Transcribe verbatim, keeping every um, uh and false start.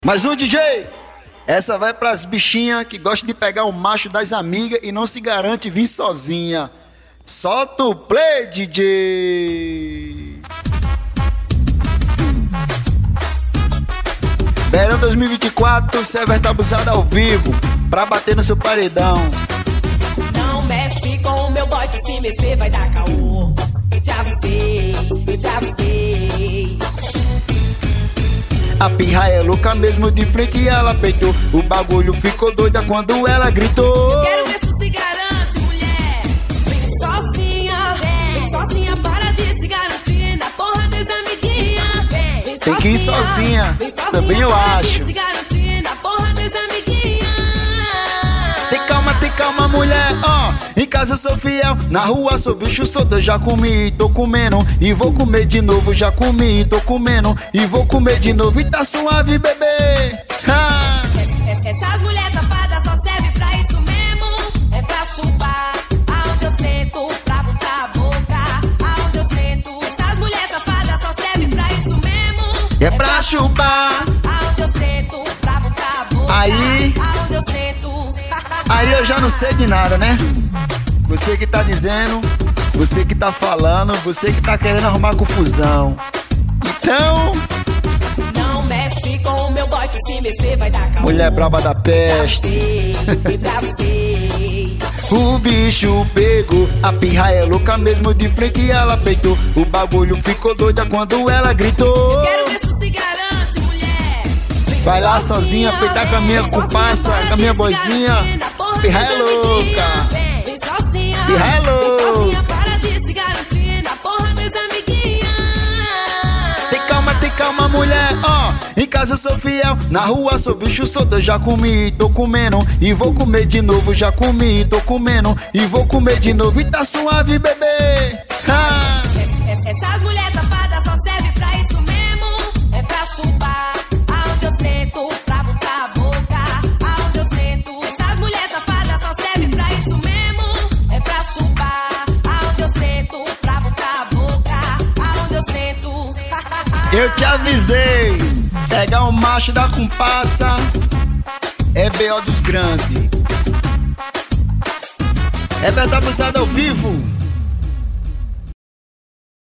Mas o D J, essa vai pras bichinhas que gostam de pegar o macho das amigas e não se garante vir sozinha. Solta o play, D J. Verão dois mil e vinte e quatro, Sever tá abusado ao vivo pra bater no seu paredão. Não mexe com o meu boy, que se mexer vai dar caô. Eu já avisei, eu já avisei. A pirra é louca mesmo, de frente e ela peitou. O bagulho ficou doida quando ela gritou. Eu quero ver se se garante, mulher. Vem sozinha, vem sozinha, para de se garantir na porra das amiguinhas. Vem Tem que ir sozinha, vem sozinha, também eu para acho. de se garantir na porra das amiguinhas. Tem calma, tem calma, mulher, ó. Oh, em casa eu sou fiel, na rua sou bicho solto. Eu já comi, tô comendo e vou comer de novo. Já comi, tô comendo e vou comer de novo. E tá suave, bebê. Ah. Essas mulheres safadas só servem pra isso mesmo. É pra chupar, aonde eu sento, pra botar a boca, aonde eu sento. Essas mulheres safadas só servem pra isso mesmo. É pra chupar, aonde eu sento, pra botar a boca, aí, aonde eu sento. aí eu já não sei de nada, né? Você que tá dizendo, você que tá falando, você que tá querendo arrumar confusão. Então, não mexe com o meu boy, que se mexer vai dar caô. mulher braba da peste. Eu já avisei. O bicho pegou, a pirra é louca mesmo, de frente e ela peitou. O bagulho ficou doida quando ela gritou. Eu quero ver se se garante, mulher. Vem vai lá sozinha, peitar com a minha comparsa, com a minha boizinha. Pirra é louca. Vem sozinha, pirra é louca. vem sozinha, para de se garantir na porra das amiguinhas. Tem calma, tem calma, mulher, ó. Oh, em casa eu sou fiel, na rua sou bicho solto. Eu já comi, tô comendo e vou comer de novo. Já comi, tô comendo e vou comer de novo. E tá suave, bebê. Ah. Essas mulheres safadas só servem pra isso mesmo. É pra chupar, aonde eu sento, pra botar a boca, aonde eu sento. Essas mulheres safadas só servem pra isso mesmo. É pra chupar, aonde eu sento, pra botar a boca, aonde eu sento. Eu te avisei, pegar o macho da comparsa é B O dos grandes. É verdade abusado ao vivo.